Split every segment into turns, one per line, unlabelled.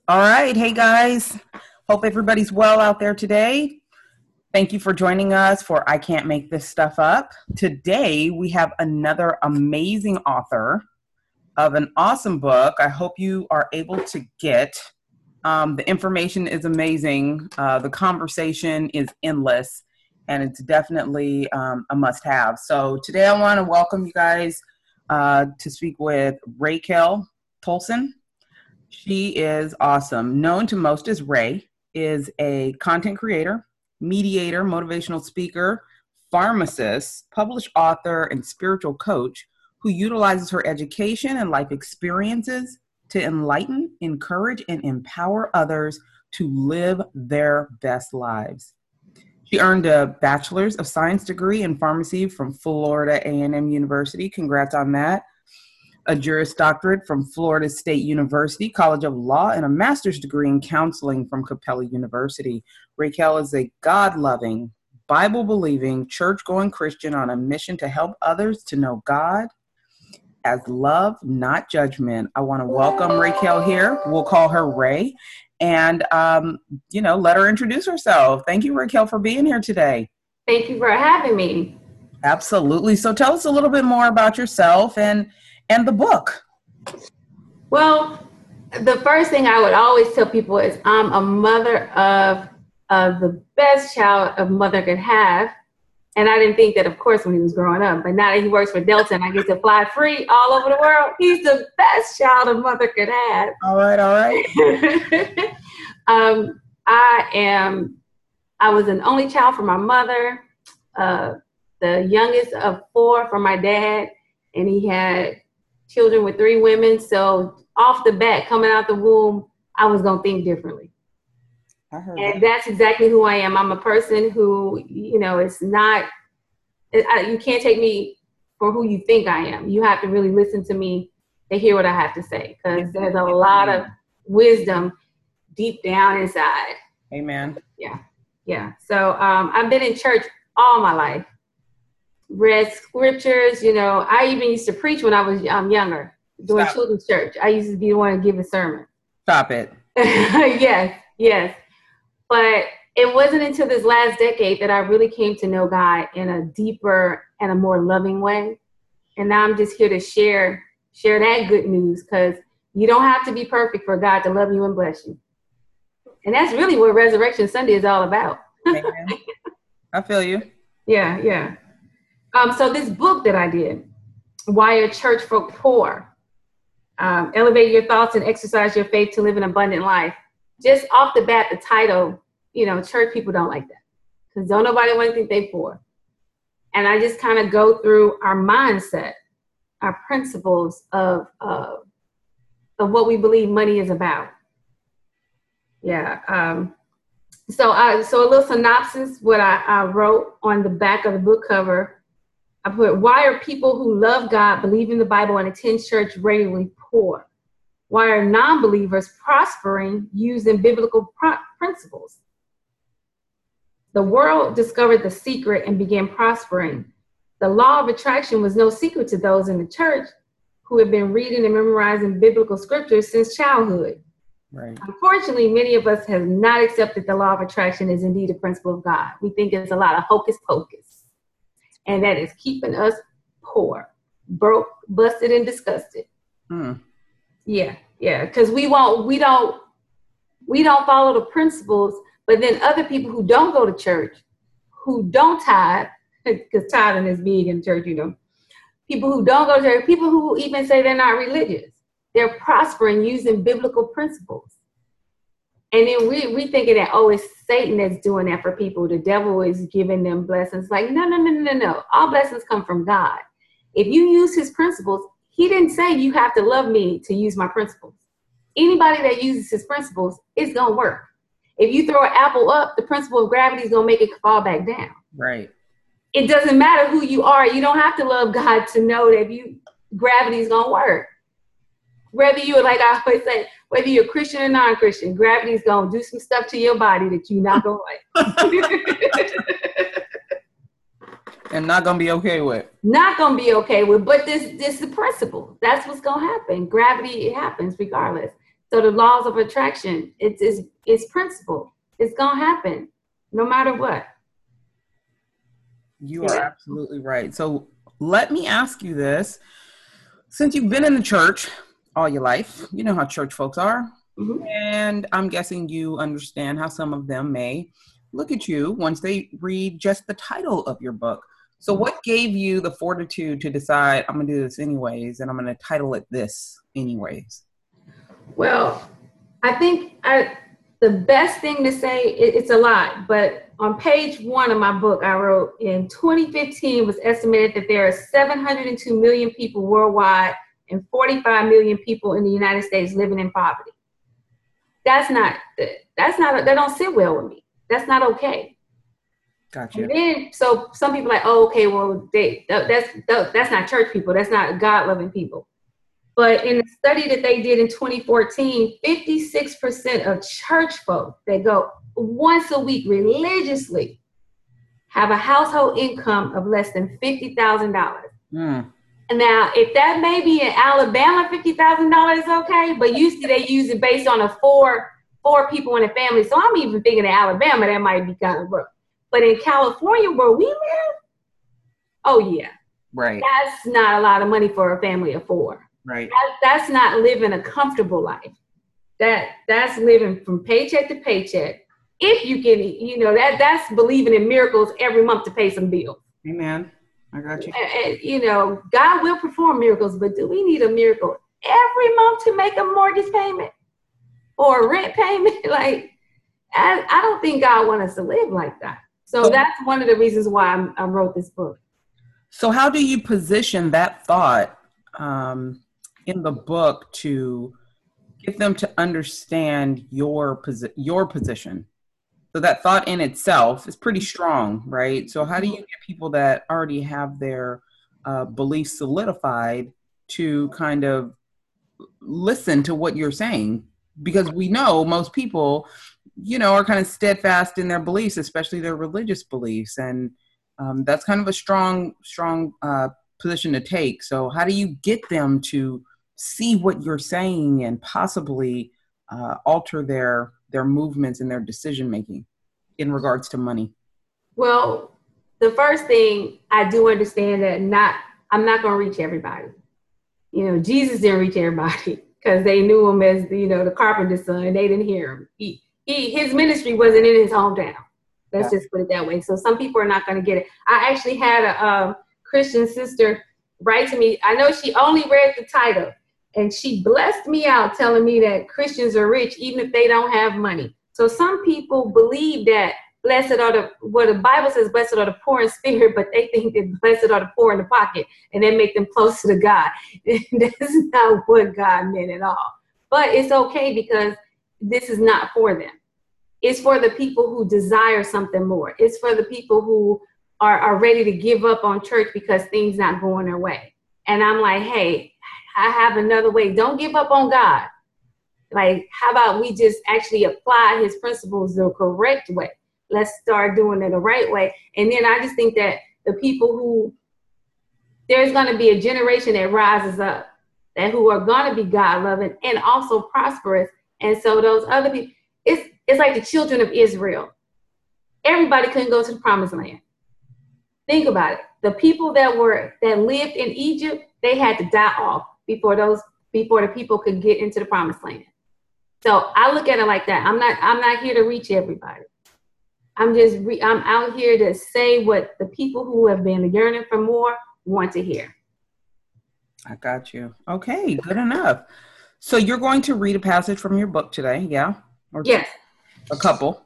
All right. Hey, guys. Hope everybody's well out there today. Thank you for joining us for I Can't Make This Stuff Up. Today, we have another amazing author of an awesome book. I hope you are able to get. The information is amazing. The conversation is endless, and it's definitely a must have. So today, I want to welcome you guys to speak with Raquel Tolson. She is awesome. Known to most as Ray, is a content creator, mediator, motivational speaker, pharmacist, published author, and spiritual coach who utilizes her education and life experiences to enlighten, encourage, and empower others to live their best lives. She earned a Bachelor's of Science degree in pharmacy from Florida A&M University. Congrats on that. A Juris Doctorate from Florida State University College of Law, and a master's degree in counseling from Capella University. Raquel is a God-loving, Bible-believing, church-going Christian on a mission to help others to know God as love, not judgment. I want to welcome Raquel here. We'll call her Ray, and let her introduce herself. Thank you, Raquel, for being here today.
Thank you for having me.
Absolutely. So tell us a little bit more about yourself and the book.
Well, the first thing I would always tell people is I'm a mother of the best child a mother could have. And I didn't think that, of course, when he was growing up. But now that he works for Delta and I get to fly free all over the world, he's the best child a mother could have.
All right.
I was an only child from my mother, the youngest of four from my dad, and he had children with three women. So off the bat, coming out the womb, I was going to think differently. That's exactly who I am. I'm a person who, it's not, you can't take me for who you think I am. You have to really listen to me to hear what I have to say, because there's a lot of wisdom deep down inside.
Amen.
Yeah. So I've been in church all my life. Read scriptures, I even used to preach when I was younger, doing children's church. I used to be the one to give a sermon.
Stop it.
Yes. But it wasn't until this last decade that I really came to know God in a deeper and a more loving way. And now I'm just here to share that good news, because you don't have to be perfect for God to love you and bless you. And that's really what Resurrection Sunday is all about.
I feel you.
Yeah. So this book that I did, Why a Church for Poor, Elevate Your Thoughts and Exercise Your Faith to Live an Abundant Life. Just off the bat, the title, church people don't like that, because don't nobody want to think they poor. And I just kind of go through our mindset, our principles of what we believe money is about. Yeah. So a little synopsis, what I wrote on the back of the book cover. I put, why are people who love God, believe in the Bible, and attend church regularly poor? Why are non-believers prospering using biblical principles? The world discovered the secret and began prospering. The law of attraction was no secret to those in the church who had been reading and memorizing biblical scriptures since childhood.
Right.
Unfortunately, many of us have not accepted the law of attraction as indeed a principle of God. We think it's a lot of hocus pocus. And that is keeping us poor, broke, busted, and disgusted. Yeah, because we don't follow the principles, but then other people who don't go to church, who don't tithe, because tithing is big in church, people who don't go to church, people who even say they're not religious, they're prospering using biblical principles. And then we thinking that, it's Satan that's doing that for people. The devil is giving them blessings. Like, no. All blessings come from God. If you use his principles, he didn't say you have to love me to use my principles. Anybody that uses his principles, it's going to work. If you throw an apple up, the principle of gravity is going to make it fall back down.
Right.
It doesn't matter who you are. You don't have to love God to know that gravity is going to work. Whether you're, like I always say, whether you're Christian or non-Christian, gravity is going to do some stuff to your body that you're not going to like.
And not going to be okay with.
Not going to be okay with, but this is the principle. That's what's going to happen. Gravity, it happens regardless. So the laws of attraction, it's principle. It's gonna happen no matter what.
You are absolutely right. So let me ask you this. Since you've been in the church all your life, you know how church folks are. Mm-hmm. And I'm guessing you understand how some of them may look at you once they read just the title of your book. So what gave you the fortitude to decide, I'm going to do this anyways, and I'm going to title it this anyways?
Well, I think the best thing to say, it's a lot, but on page 1 of my book, I wrote, in 2015, it was estimated that there are 702 million people worldwide and 45 million people in the United States living in poverty. That don't sit well with me. That's not okay.
Gotcha.
And then, so some people are like, oh, okay, well, that's not church people. That's not God-loving people. But in a study that they did in 2014, 56% of church folk that go once a week religiously have a household income of less than $50,000. Mm. Now, if that may be in Alabama, $50,000 is okay, but usually they use it based on a four people in a family. So I'm even thinking in Alabama, that might be kind of rough. But in California, where we live, oh yeah,
right.
That's not a lot of money for a family of 4.
Right.
That's not living a comfortable life. That's living from paycheck to paycheck. If you can, that's believing in miracles every month to pay some bills.
Amen. I got you.
And, God will perform miracles, but do we need a miracle every month to make a mortgage payment or a rent payment? Like, I don't think God wants us to live like that. So that's one of the reasons why I wrote this book.
So how do you position that thought in the book to get them to understand your position? So that thought in itself is pretty strong, right? So how do you get people that already have their beliefs solidified to kind of listen to what you're saying? Because we know most people, are kind of steadfast in their beliefs, especially their religious beliefs. And that's kind of a strong position to take. So how do you get them to see what you're saying and possibly alter their movements and their decision making in regards to money?
Well, the first thing, I do understand that I'm not going to reach everybody. Jesus didn't reach everybody because they knew him as the carpenter's son. They didn't hear him. His ministry wasn't in his hometown. Let's just put it that way. So some people are not going to get it. I actually had a Christian sister write to me. I know she only read the title, and she blessed me out telling me that Christians are rich even if they don't have money. So some people believe that what the Bible says, blessed are the poor in spirit, but they think that blessed are the poor in the pocket, and they make them closer to God. That's not what God meant at all. But it's okay because this is not for them. It's for the people who desire something more. It's for the people who are ready to give up on church because things not going their way. And I'm like, hey, I have another way. Don't give up on God. Like, how about we just actually apply his principles the correct way? Let's start doing it the right way. And then I just think that the people there's going to be a generation that rises up who are going to be God-loving and also prosperous. And so those other people, it's like the children of Israel. Everybody couldn't go to the promised land. Think about it. The people that lived in Egypt, they had to die off before the people could get into the promised land. So I look at it like that. I'm not here to reach everybody. I'm out here to say what the people who have been yearning for more want to hear.
I got you. Okay, good enough. So you're going to read a passage from your book today, yeah?
Yes.
A couple.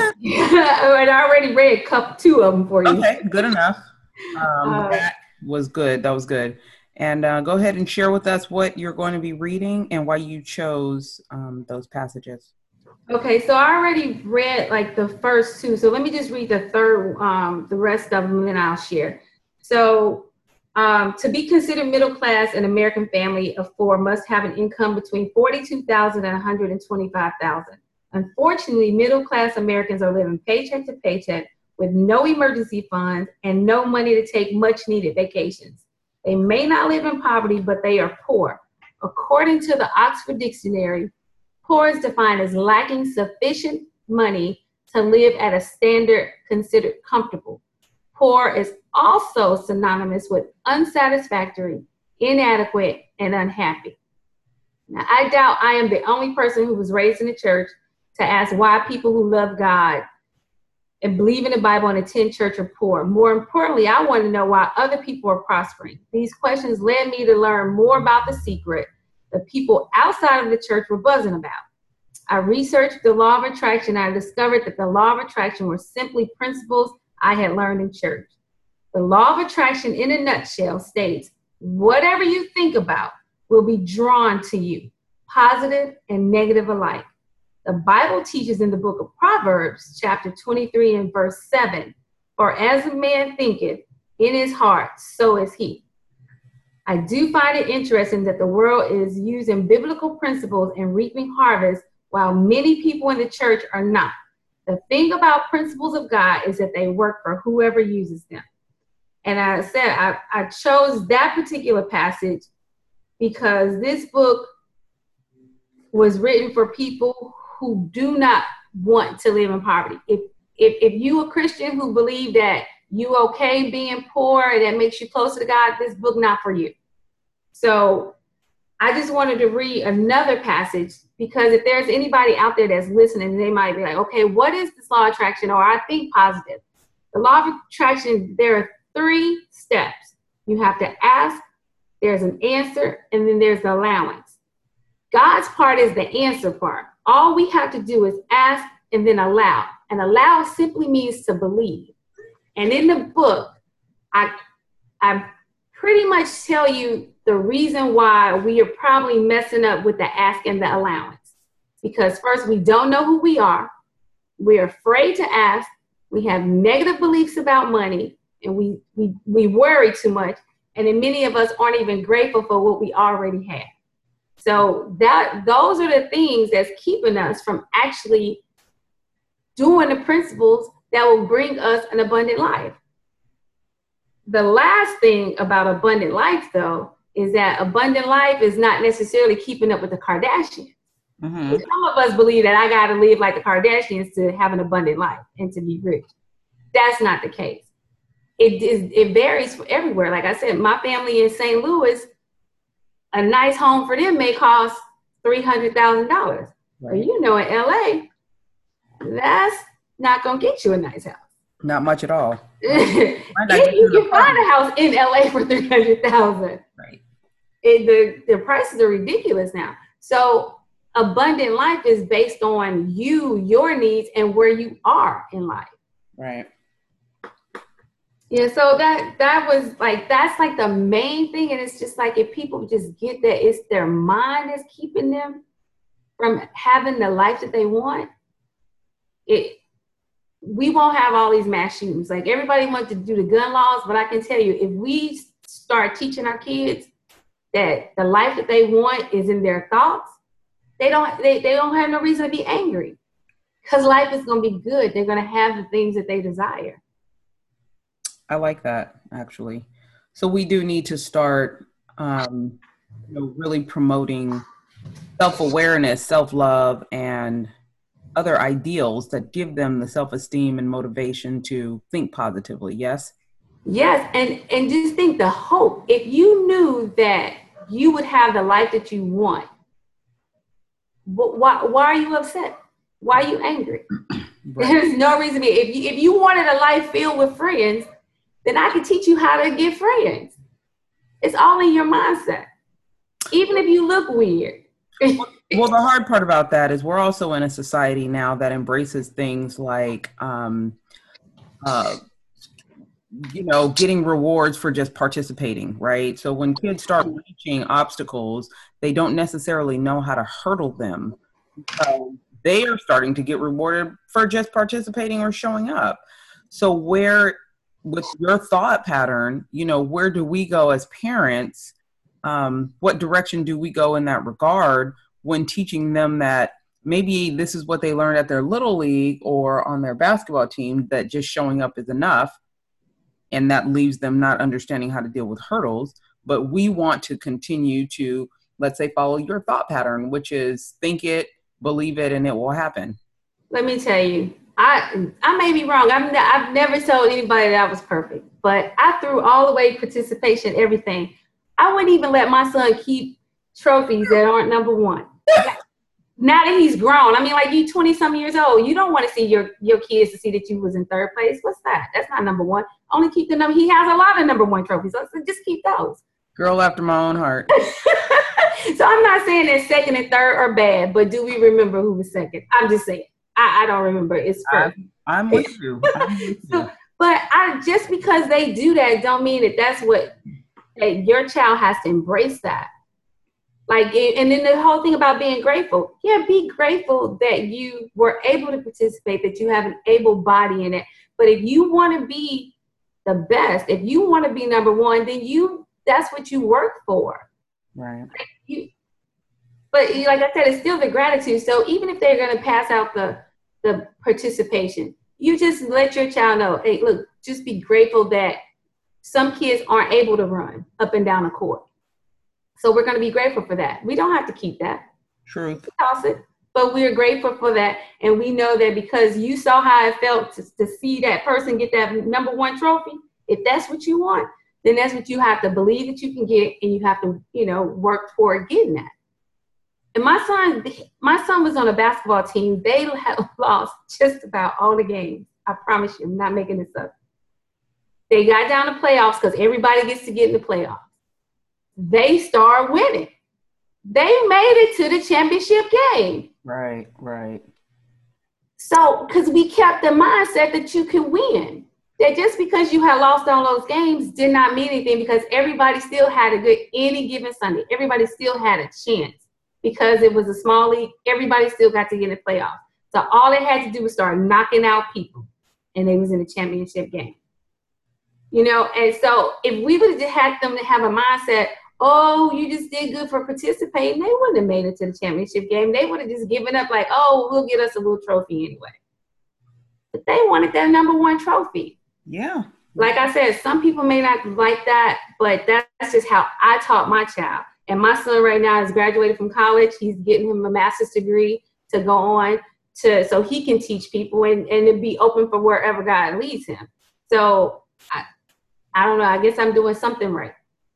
I already read 2 of them for you.
Okay, good enough. That was good. And go ahead and share with us what you're going to be reading and why you chose those passages.
Okay, so I already read the first 2. So let me just read the third, the rest of them, and then I'll share. So to be considered middle class, an American family of 4 must have an income between $42,000 and $125,000. Unfortunately, middle class Americans are living paycheck to paycheck with no emergency funds and no money to take much needed vacations. They may not live in poverty, but they are poor. According to the Oxford Dictionary, Poor is defined as lacking sufficient money to live at a standard considered comfortable. Poor is also synonymous with unsatisfactory, inadequate, and unhappy. Now, I doubt I am the only person who was raised in the church to ask why people who love God and believe in the Bible and attend church are poor. More importantly, I want to know why other people are prospering. These questions led me to learn more about the secret the people outside of the church were buzzing about. I researched the law of attraction. And I discovered that the law of attraction were simply principles I had learned in church. The law of attraction, in a nutshell, states whatever you think about will be drawn to you, positive and negative alike. The Bible teaches in the book of Proverbs, chapter 23 and verse 7, for as a man thinketh in his heart, so is he. I do find it interesting that the world is using biblical principles and reaping harvest while many people in the church are not. The thing about principles of God is that they work for whoever uses them. And I said, I chose that particular passage because this book was written for people who do not want to live in poverty. If you a Christian who believe that you okay being poor and that makes you closer to God, this book not for you. So I just wanted to read another passage because if there's anybody out there that's listening, they might be like, okay, what is this law of attraction? Or I think positive. The law of attraction, there are 3 steps. You have to ask, there's an answer, and then there's the allowance. God's part is the answer part. All we have to do is ask and then allow. And allow simply means to believe. And in the book, I pretty much tell you the reason why we are probably messing up with the ask and the allowance. Because first, we don't know who we are. We're afraid to ask. We have negative beliefs about money. And we worry too much. And then many of us aren't even grateful for what we already have. So those are the things that's keeping us from actually doing the principles that will bring us an abundant life. The last thing about abundant life, though, is that abundant life is not necessarily keeping up with the Kardashians. Mm-hmm. Some of us believe that I got to live like the Kardashians to have an abundant life and to be rich. That's not the case. It varies everywhere. Like I said, my family in St. Louis, a nice home for them may cost $300,000. Right. But you know, in LA, that's not going to get you a nice house.
Not much at all.
You can find a house in LA for $300,000.
Right.
The prices are ridiculous now. So abundant life is based on you, your needs, and where you are in life.
Right.
Yeah, so that was like, that's like the main thing. And it's just like, if people just get that it's their mind that's keeping them from having the life that they want, we won't have all these mass shootings. Like, everybody wants to do the gun laws, but I can tell you, if we start teaching our kids that the life that they want is in their thoughts, they don't have no reason to be angry, because life is going to be good. They're going to have the things that they desire.
I like that, actually. So we do need to start, really promoting self-awareness, self-love, and other ideals that give them the self-esteem and motivation to think positively. Yes?
Yes. And just think the hope. If you knew that you would have the life that you want, why are you upset? Why are you angry? Right. There's no reason to be. If you wanted a life filled with friends, then I can teach you how to get friends. It's all in your mindset. Even if you look weird.
Well, the hard part about that is we're also in a society now that embraces things like, getting rewards for just participating, right? So when kids start reaching obstacles, they don't necessarily know how to hurdle them. So they are starting to get rewarded for just participating or showing up. So with your thought pattern, where do we go as parents? What direction do we go in that regard when teaching them that maybe this is what they learned at their little league or on their basketball team, that just showing up is enough, and that leaves them not understanding how to deal with hurdles. But we want to continue to, let's say, follow your thought pattern, which is think it, believe it and it will happen.
Let me tell you, I may be wrong. I've never told anybody that I was perfect, but I threw all the way participation, everything. I wouldn't even let my son keep trophies that aren't number one. Now that he's grown, I mean, like, you 20-some years old, you don't want to see your kids to see that you was in third place. What's that? That's not number one. Only keep the number. He has a lot of number one trophies, so just keep those.
Girl after my own heart.
So I'm not saying that second and third are bad, but do we remember who was second? I'm just saying. I don't remember. It's first.
I'm with you.
So, but just because they do that don't mean that's what your child has to embrace that. Like, and then the whole thing about being grateful. Yeah, be grateful that you were able to participate, that you have an able body in it. But if you want to be the best, if you want to be number one, then that's what you work for.
Right.
But like I said, it's still the gratitude. So even if they're going to pass out the participation, you just let your child know, hey, look, just be grateful that some kids aren't able to run up and down the court. So we're going to be grateful for that. We don't have to keep that.
Truth.
Toss it. But we're grateful for that. And we know that because you saw how it felt to see that person get that number one trophy, if that's what you want, then that's what you have to believe that you can get, and you have to, work toward getting that. And my son was on a basketball team. They have lost just about all the games. I promise you, I'm not making this up. They got down to playoffs because everybody gets to get in the playoffs. They start winning. They made it to the championship game.
Right.
So, because we kept the mindset that you can win. That just because you had lost all those games did not mean anything, because everybody still had any given Sunday. Everybody still had a chance. Because it was a small league, everybody still got to get in the playoffs. So all they had to do was start knocking out people, and they was in the championship game. And so if we would have had them to have a mindset, oh, you just did good for participating, they wouldn't have made it to the championship game. They would have just given up like, oh, we'll get us a little trophy anyway. But they wanted that number one trophy.
Yeah.
Like I said, some people may not like that, but that's just how I taught my child. And my son right now is graduated from college. He's getting him a master's degree to go on so he can teach people and to be open for wherever God leads him. So I don't know. I guess I'm doing something right.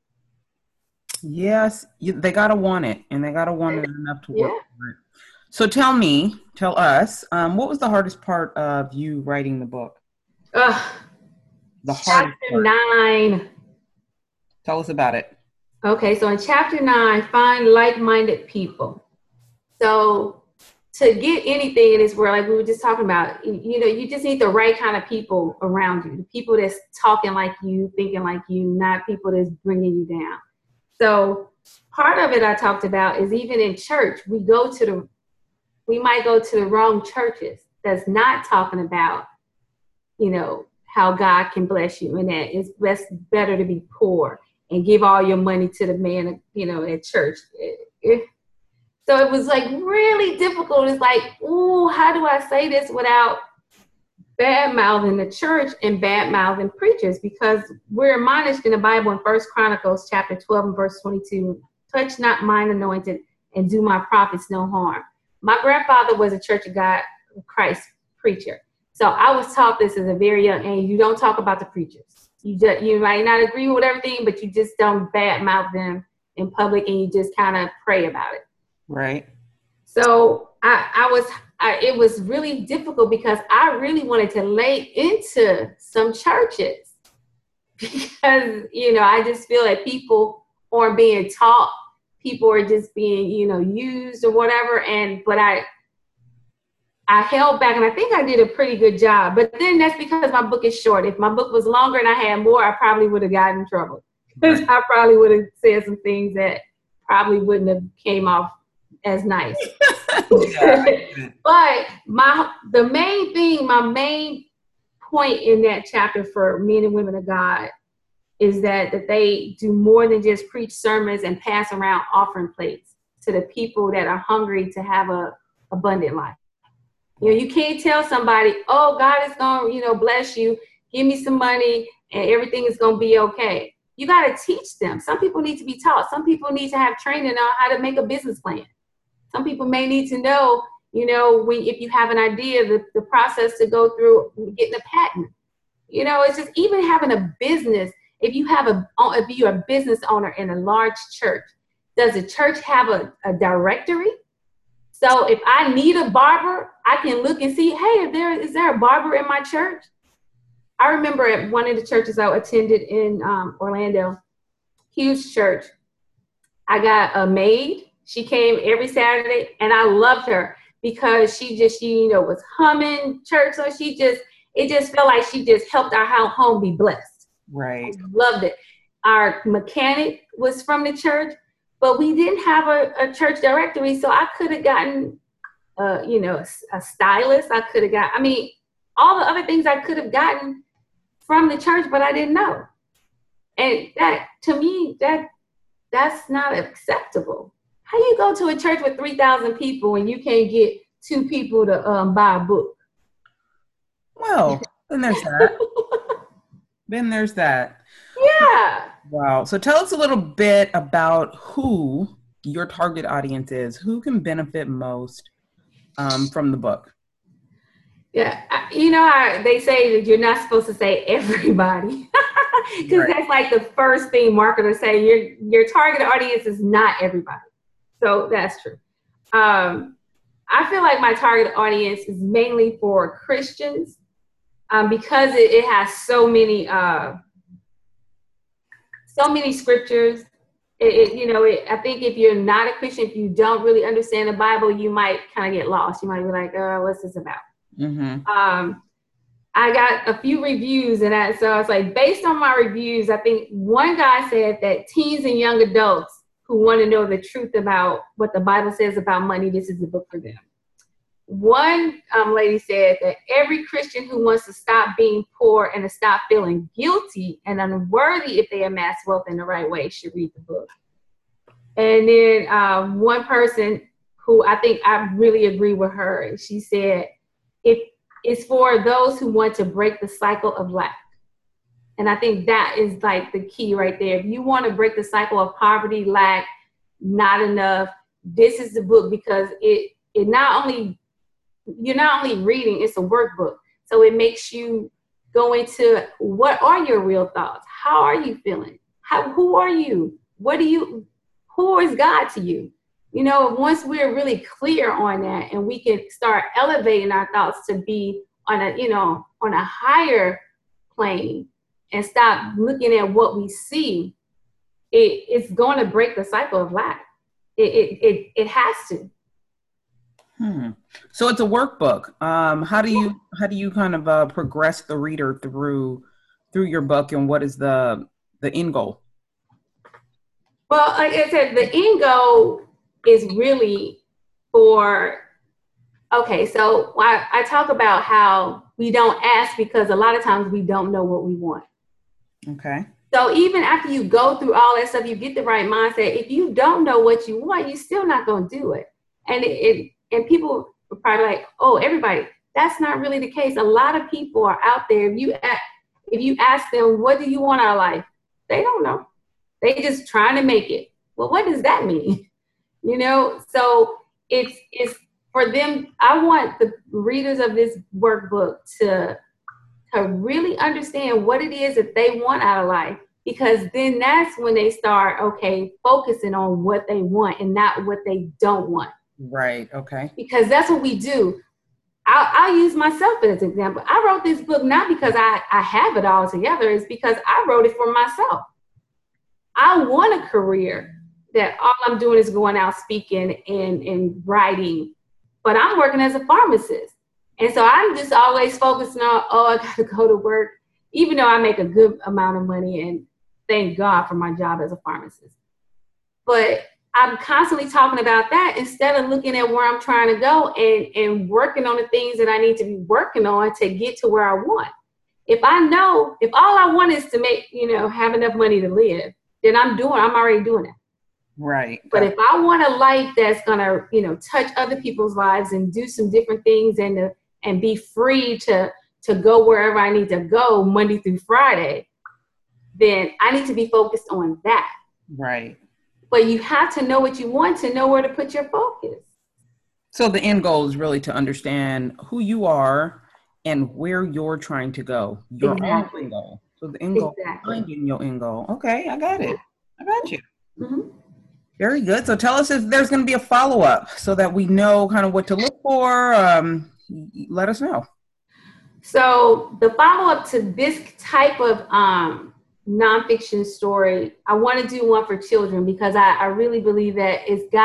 Yes, they gotta want it, and they gotta want it enough to work for it. So tell us, what was the hardest part of you writing the book? The hardest
Chapter 9.
Tell us about it.
Okay, so in chapter 9, find like-minded people. So to get anything in this world, like we were just talking about, you just need the right kind of people around you. The people that's talking like you, thinking like you, not people that's bringing you down. So part of it I talked about is even in church, we might go to the wrong churches that's not talking about, how God can bless you, and that it's better to be poor and give all your money to the man, at church. So it was like really difficult. It's like, ooh, how do I say this without bad-mouthing the church and bad-mouthing preachers? Because we're admonished in the Bible in 1 Chronicles chapter 12 and verse 22, touch not mine anointed and do my prophets no harm. My grandfather was a Church of God Christ preacher. So I was taught this as a very young age. You don't talk about the preachers. You might not agree with everything, but you just don't badmouth them in public, and you just kind of pray about it.
Right.
So it was really difficult because I really wanted to lay into some churches because, I just feel like people aren't being taught. People are just being, used or whatever. But I held back, and I think I did a pretty good job. But then that's because my book is short. If my book was longer and I had more, I probably would have gotten in trouble. Because I probably would have said some things that probably wouldn't have came off as nice. But my main point in that chapter for men and women of God is that they do more than just preach sermons and pass around offering plates to the people that are hungry to have a abundant life. You can't tell somebody, oh, God is going to, bless you. Give me some money and everything is going to be okay. You got to teach them. Some people need to be taught. Some people need to have training on how to make a business plan. Some people may need to know if you have an idea, the process to go through getting a patent. It's just even having a business. If you're a business owner in a large church, does the church have a directory? So if I need a barber, I can look and see, hey, is there a barber in my church? I remember at one of the churches I attended in Orlando, huge church, I got a maid. She came every Saturday, and I loved her because she was humming church. So it just felt like she just helped our home be blessed.
Right.
I loved it. Our mechanic was from the church, but we didn't have a church directory. So I could have gotten, a stylist. I could have all the other things I could have gotten from the church, but I didn't know. And that, to me, that's not acceptable. How you go to a church with 3,000 people and you can't get 2 people to buy a book?
Well, then there's that.
Yeah.
Wow. So tell us a little bit about who your target audience is. Who can benefit most from the book?
Yeah. They say that you're not supposed to say everybody. Because
Right.
that's like the first thing marketers say. Your target audience is not everybody. So that's true. I feel like my target audience is mainly for Christians because it has so many scriptures. I think if you're not a Christian, if you don't really understand the Bible, you might kind of get lost. You might be like, what's this about?
Mm-hmm.
I got a few reviews, so I was like, based on my reviews, I think one guy said that teens and young adults who want to know the truth about what the Bible says about money, this is the book for them. One lady said that every Christian who wants to stop being poor and to stop feeling guilty and unworthy if they amass wealth in the right way should read the book. And then one person who I think I really agree with her, she said, it's for those who want to break the cycle of lack. And I think that is like the key right there. If you want to break the cycle of poverty, lack, not enough, this is the book, because you're not only reading, it's a workbook. So it makes you go into what are your real thoughts? How are you feeling? Who are you? Who is God to you? Once we're really clear on that and we can start elevating our thoughts to be on a higher plane and stop looking at what we see, it's going to break the cycle of lack. It has to.
So it's a workbook. How do you kind of progress the reader through your book, and what is the end goal?
Well, like I said, the end goal is really for, so I talk about how we don't ask because a lot of times we don't know what we want.
Okay.
So even after you go through all that stuff, you get the right mindset. If you don't know what you want, you're still not going to do it. And people are probably like, oh, everybody. That's not really the case. A lot of people are out there. If you ask them, what do you want out of life? They don't know. They just trying to make it. Well, what does that mean? So it's for them. I want the readers of this workbook to really understand what it is that they want out of life, because then that's when they start, focusing on what they want and not what they don't want.
Right. Okay.
Because that's what we do. I'll use myself as an example. I wrote this book not because I have it all together. It's because I wrote it for myself. I want a career that all I'm doing is going out speaking and writing, but I'm working as a pharmacist. And so I'm just always focusing on, I got to go to work, even though I make a good amount of money, and thank God for my job as a pharmacist. But I'm constantly talking about that instead of looking at where I'm trying to go and working on the things that I need to be working on to get to where I want. If all I want is to make, have enough money to live, then I'm already doing it.
Right.
But if I want a life that's going to, touch other people's lives and do some different things and be free to go wherever I need to go Monday through Friday, then I need to be focused on that.
Right.
But you have to know what you want to know where to put your focus.
So the end goal is really to understand who you are and where you're trying to go, your own
Exactly.
end goal. So the end goal,
Exactly.
finding your end goal. Okay, I got it. I got you.
Mhm.
Very good. So tell us if there's going to be a follow-up so that we know kind of what to look for. Let us know.
So the follow-up to this type of nonfiction story, I want to do one for children because I really believe that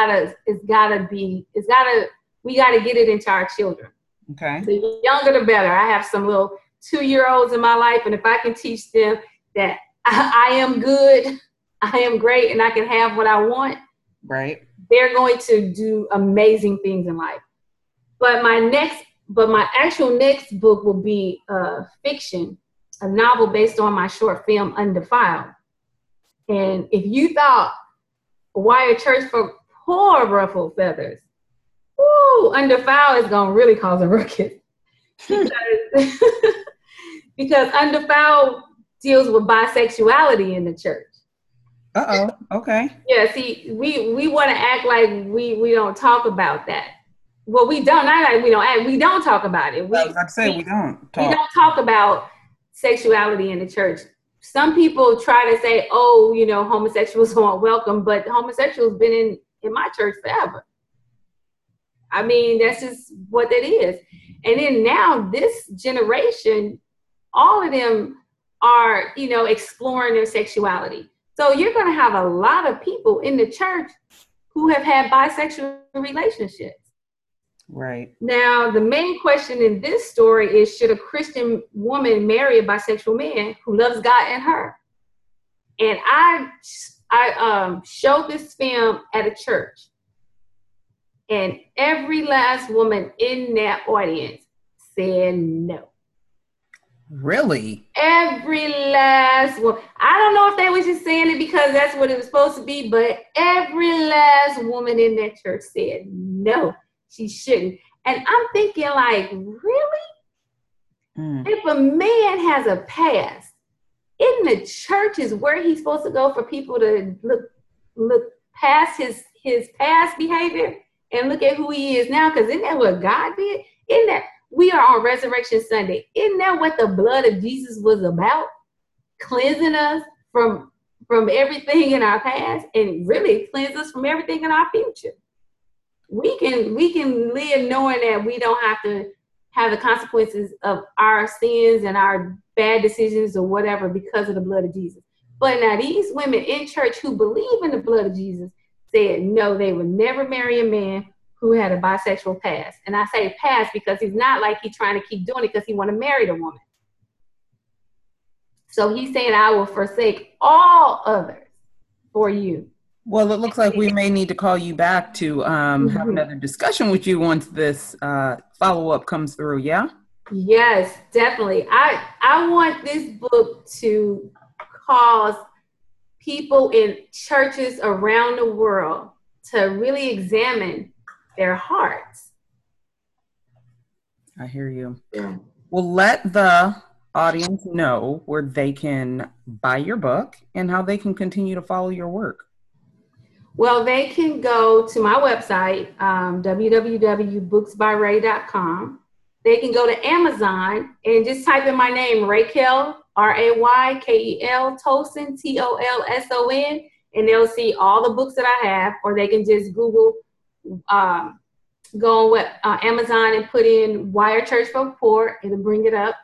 we gotta get it into our children.
Okay.
The younger the better. I have some little 2-year-olds in my life, and if I can teach them that I am good, I am great, and I can have what I want,
right,
they're going to do amazing things in life. But my actual next book will be fiction, a novel based on my short film Undefiled. And if you thought Why a Church for Poor ruffled feathers, woo, Undefiled is gonna really cause a ruckus because because Undefiled deals with bisexuality in the church.
Okay.
Yeah, see, we want to act like we don't talk about that. Well, we don't. Not like we don't act. We don't talk about it.
I was about to say we don't talk.
We don't talk about sexuality in the church. Some people try to say, "Oh, homosexuals aren't welcome," but homosexuals been in my church forever. I mean, that's just what it is. And then now this generation, all of them are, exploring their sexuality. So you're going to have a lot of people in the church who have had bisexual relationships.
Right.
Now, the main question in this story is, should a Christian woman marry a bisexual man who loves God and her? And I showed this film at a church. And every last woman in that audience said no.
Really?
Every last one. I don't know if they was just saying it because that's what it was supposed to be, but every last woman in that church said no, she shouldn't. And I'm thinking, like, really? If a man has a past, in the church is where he's supposed to go for people to look past his past behavior and look at who he is now? Because isn't that what God did? Isn't that we are on Resurrection Sunday? Isn't that what the blood of Jesus was about? Cleansing us from everything in our past and really cleanse us from everything in our future. We can live knowing that we don't have to have the consequences of our sins and our bad decisions or whatever because of the blood of Jesus. But now these women in church who believe in the blood of Jesus said no, they would never marry a man who had a bisexual past. And I say past because he's not like he's trying to keep doing it because he want to marry the woman. So he's saying, I will forsake all others for you.
Well, it looks like we may need to call you back to have another discussion with you once this follow-up comes through, yeah?
Yes, definitely. I want this book to cause people in churches around the world to really examine their hearts.
I hear you.
Yeah.
Well, let the audience know where they can buy your book and how they can continue to follow your work.
Well, they can go to my website, www.booksbyray.com. They can go to Amazon and just type in my name, Raykel, Raykel, Tolson, Tolson, and they'll see all the books that I have, or they can just Google, go on Amazon and put in Why a Church for Poor, it'll bring it up.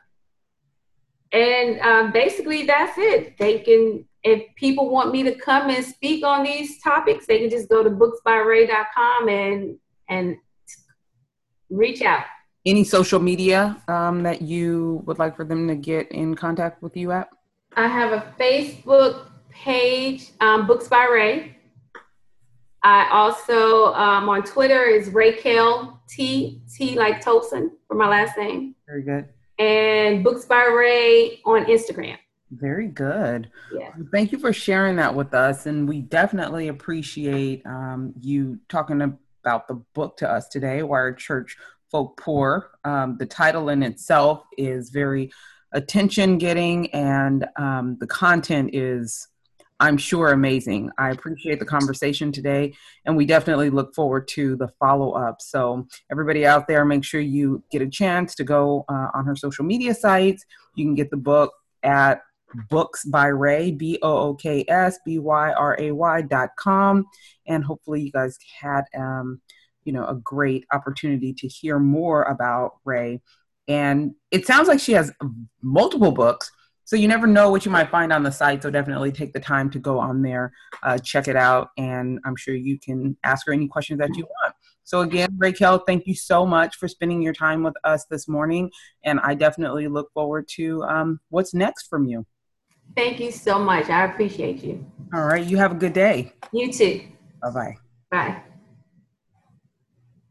And basically that's it. They can, if people want me to come and speak on these topics, they can just go to booksbyray.com and reach out.
Any social media that you would like for them to get in contact with you at?
I have a Facebook page, Books by Ray. I also, on Twitter is Raykel, T like Tolson for my last name.
Very good.
And Books by Ray on Instagram.
Very good.
Yeah.
Thank you for sharing that with us. And we definitely appreciate you talking about the book to us today, Why a Church for Poor. The title in itself is very attention getting, and the content is I'm sure amazing. I appreciate the conversation today, and we definitely look forward to the follow-up. So everybody out there, make sure you get a chance to go on her social media sites. You can get the book at Books by Ray, BOOKSBYRAY.com. And hopefully you guys had a great opportunity to hear more about Ray. And it sounds like she has multiple books, so you never know what you might find on the site. So definitely take the time to go on there, check it out, and I'm sure you can ask her any questions that you want. So again, Raquel, thank you so much for spending your time with us this morning, and I definitely look forward to what's next from you.
Thank you so much. I appreciate you.
All right, you have a good day.
You too.
Bye-bye.
Bye.